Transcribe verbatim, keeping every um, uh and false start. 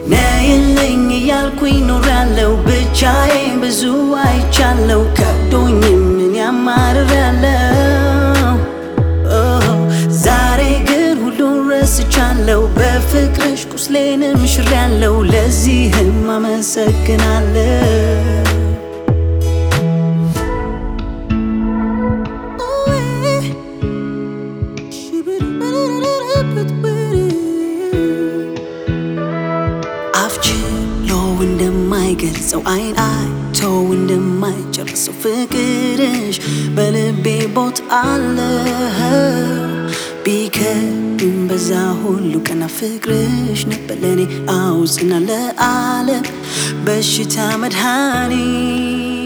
ነይልኝ እያልኩኝ ኖራለሁ ብቻዬን ብዙ አይቻለሁ ከብዶኝም ምን ያማርራለሁ ዛሬ ግን ሁሉን ረስቻለሁ በፍቅርሽ ቁስሌንም ሽሬያለሁ ለዚህም አመሰግናለሁ ገልጸው አይን አይተው እንደማይጨርሰው ፍቅርሽ በልቤ ቦታ አለ ቢከብድም በዛ ሁሉ ቀና ፍቅርሽ ነበር ለኔ አውጽና ለዓለም በሽታ መድኃኒት